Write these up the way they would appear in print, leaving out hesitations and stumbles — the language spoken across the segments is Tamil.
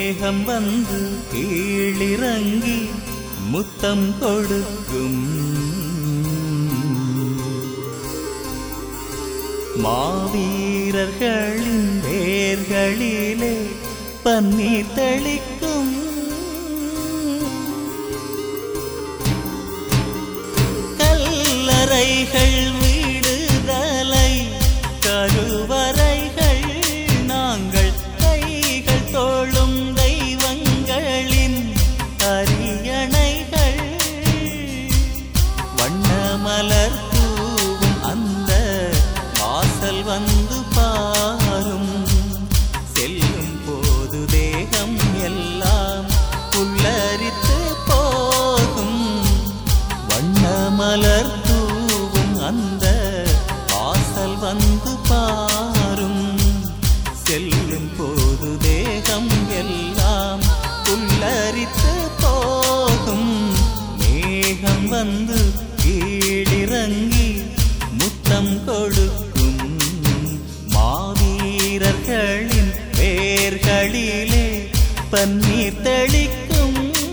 மேகம் வந்து கீழிறங்கி முத்தம் கொடுக்கும் மாவீரர்களின் வேர்களிலே பன்னீர் தெளிக்கும் கல்லறைகள் விடுதலை கருவறைகள் நாங்கள் கைகள் தோளும் தெய்வங்களின் அரியணைகள் வண்ணமலர் தூவும் அந்த வாசல் வந்து பாரும் செல்லும் போது தேகம் எல்லாம் புல்லரித்து போகும் வண்ணமலர் தூவும் அந்த வாசல் வந்து பாரும் செல்லும் போது தேகம் எல்லாம் புல்லரித்து போகும் மேகம் வந்து கீழிறங்கி முத்தம் கொடுக்கும் மாவீரர்களின் வேர்களிலே பன்னீர் தெளிக்கும்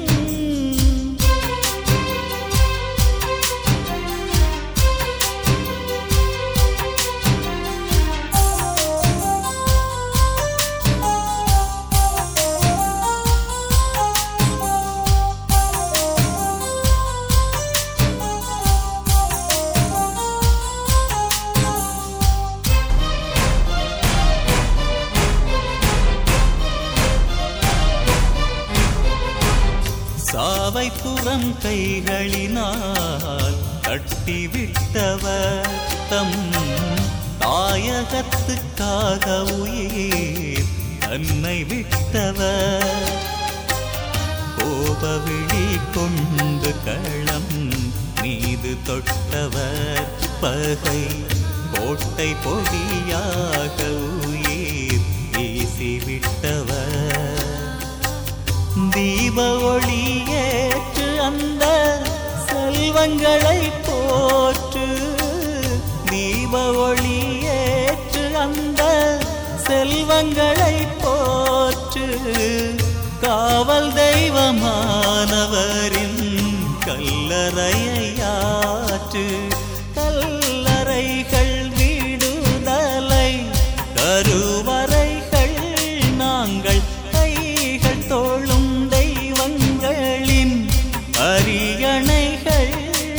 சாவை புறம் கைகளினால் கட்டிவிட்டவர் தம் தாயகத்துக்காக உயிர் தன்னை விட்டவர் கோபவிழி கொண்டு களம் மீது தொட்டவர் பகை கோட்டை பொடியாக உயிர் வீசிவிட்டவர் தீப ஒளியேற்று அந்த செல்வங்களை போற்று தீப ஒளியேற்று அந்த செல்வங்களை போற்று காவல் தெய்வமானவரின் கல்லறையாற்று கல்லறைகள் விடுதலை கருவறைகள் நாங்கள் கைகள் தோளும் தெய்வங்களின் அரியணைகள்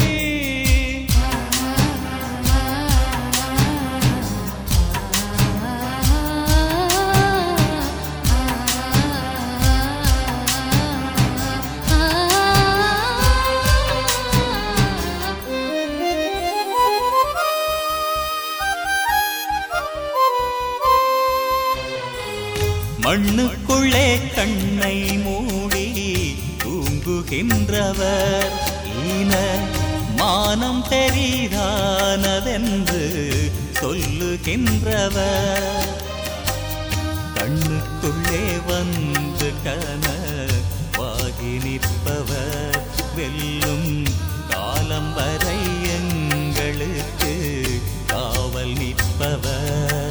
மண்ணுக்குள்ளே கண்ணை மூடி தூங்குகின்றவர் ஈன மானம் தெரியானதென்று சொல்லுகின்றவர் கண்ணுக்குள்ளே வந்து கனவாகி நிற்பவர் வெல்லும் காலம் வரை எங்களுக்கு காவல் நிற்பவர்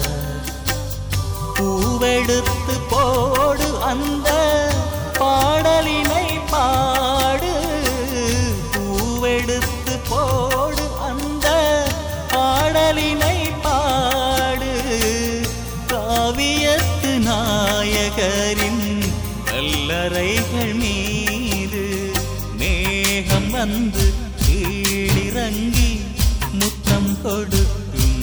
பூவெடுத்து போடு அந்த பாடலினை பாடு பூவெடுத்து போடு அந்த பாடலினை பாடு காவியத்து நாயகரின் கல்லறைகள் மீது மேகம் வந்து கீழிறங்கி முத்தம் கொடுக்கும்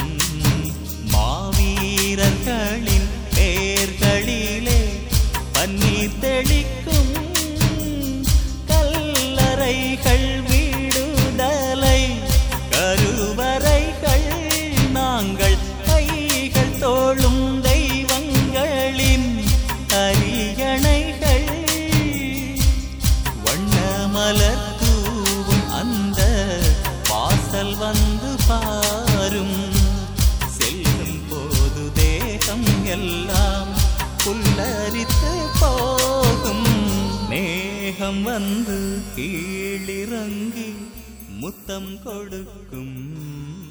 மாவீரர்களின் பேர்களிலே பன்னீர் தெளிக்கும் கல்லறைகள் விடுதலை கருவறைகள் நாங்கள் கைகள் தோளும் தெய்வங்களின் அரியணைகள் வண்ணமலர் தூவும் அந்த வாசல் வந்து பாரும் செல்லும் போது தேகம் எல்லாம் புல்லரித்து போகும் மேகம் வந்து கீழிறங்கி முத்தம் கொடுக்கும்